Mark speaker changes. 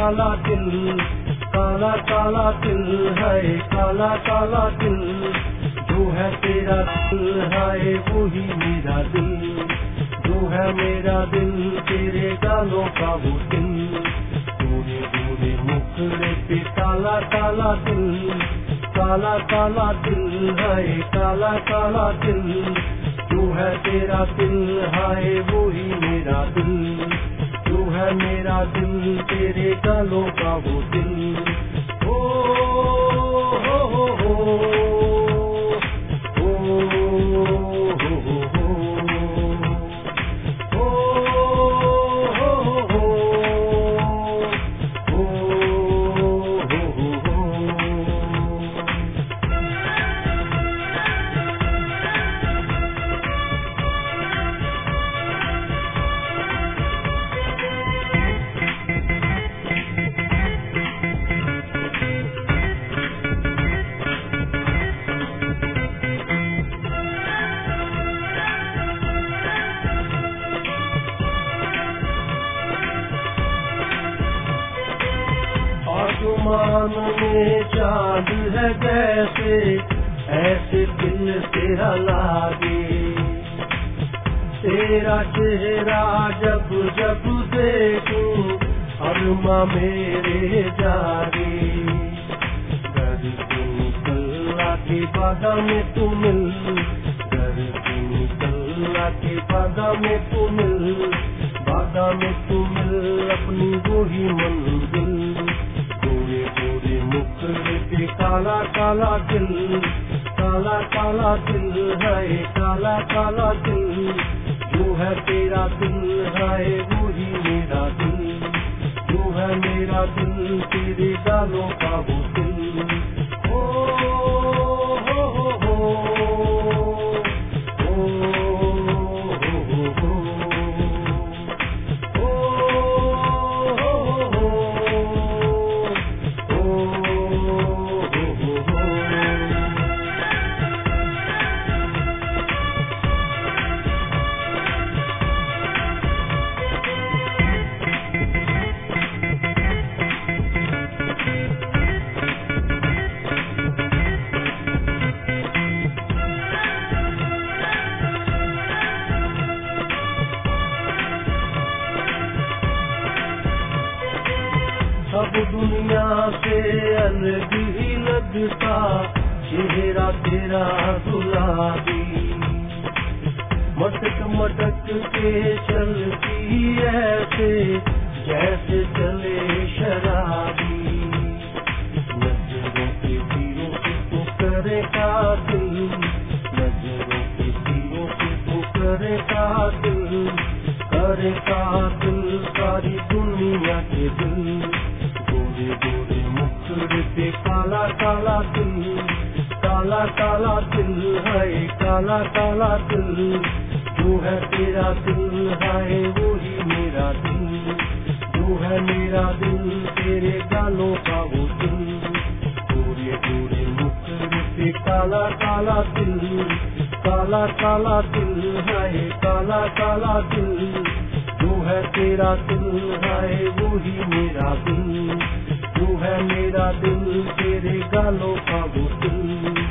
Speaker 1: काला दिल, काला काला दिल है, काला काला दिल। जो है तेरा दिल है वही मेरा दिल, जो है मेरा दिल तेरे गालों का वो दिल। गोरे गोरे मुखड़े पे काला काला दिल, काला काला दिल है, काला काला दिल। जो है तेरा दिल है वही मेरा दिल, जो है मेरा दिल तेरे गालों का वो दिल। ओ हो हो हो आसमान में चाँद है जैसे, ऐसे दिल तेरा लागे। तेरा चेहरा जब जब देखूं अरमा मेरे जागे। घर से निकलना के बाद में तू मिल, घर से निकलना के बाद में तू मिल, बाद में तू मिल अपनी वही मंजिल। गोरे गोरे मुखड़े पे काला काला दिल, काला काला दिल है, काला काला दिल। जो है तेरा दिल है वही मेरा दिल, जो है मेरा दिल तेरे गालों का वो दिल। ओ हो हो हो अब दुनिया से अलग ही लगता चेहरा तेरा गुलाबी। मटक मटक के चलती ऐसे जैसे चले शराबी। नजरों के तीरों से तो करे कातिल, नजरों के तीरों से तो करे कातिल, करे कातिल सारी दुनिया के दिल। गोरे गोरे मुखड़े पे काला काला दिल, काला काला दिल है, काला काला दिल। जो है तेरा दिल है वही मेरा दिल, जो है मेरा दिल तेरे गालों का वो दिल। गोरे गोरे मुखड़े पे काला काला दिल, काला काला दिल है, काला काला दिल। जो है तेरा दिल है वही मेरा दिल, जो है मेरा दिल तेरे गालों का वो दिल।